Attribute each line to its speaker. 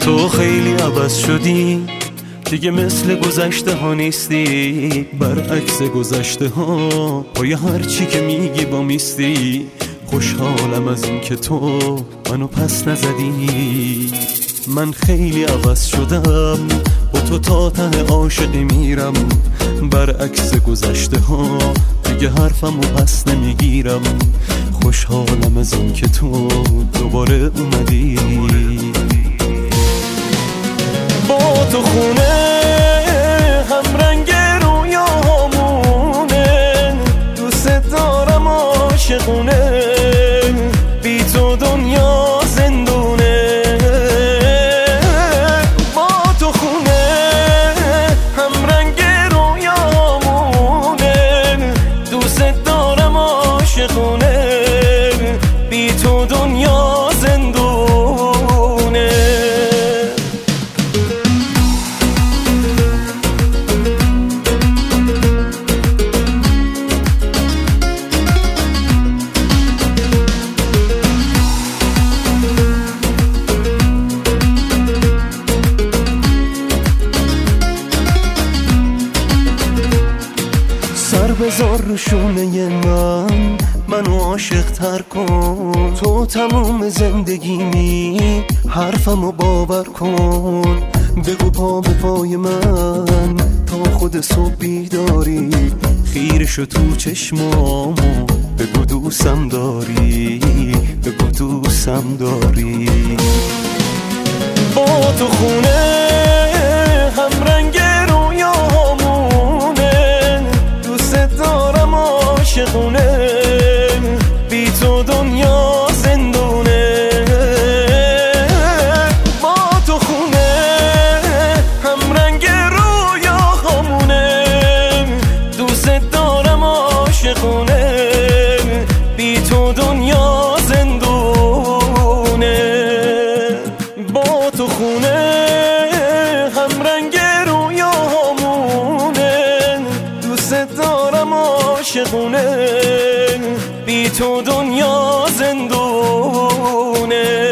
Speaker 1: تو خیلی عوض شدی دیگه، مثل گذشته ها نیستی، برعکس گذشته ها پای هر چی که میگی با میستی. خوشحالم از این که تو منو پس نزدی. من خیلی عوض شدم، با تو تا ته عاشقی میرم، برعکس گذشته ها دیگه حرفمو پس نمیگیرم. خوشحالم از این که تو دوباره اومدی. با تو خونه هم رنگ رویامونه، دوست دارم عاشقونه، بی تو دنیا زندونه. با تو خونه هم رنگ رویامونه، دوست دارم عاشقونه، بی تو دنیا زندونه. سر بذار رو شونه من، منو عاشق تر کن. تو تموم زندگیمی، حرفمو باور کن. بگو پا به پای من تا خود صبح بیداری، خیره شو تو چشمامو، بگو دوستم داری، بگو دوستم داری. با تو خونه هم رنگ رویامونه، دوست دارم عاشقونه، بی تو دنیا زندونه. با تو خونه هم رنگ رویامونه، دوست دارم عاشقونه، بی تو دنیا زندونه. با تو خونه هم رنگ رویامونه، دوست دارم عاشقونه، بی تو دنیا زندونه.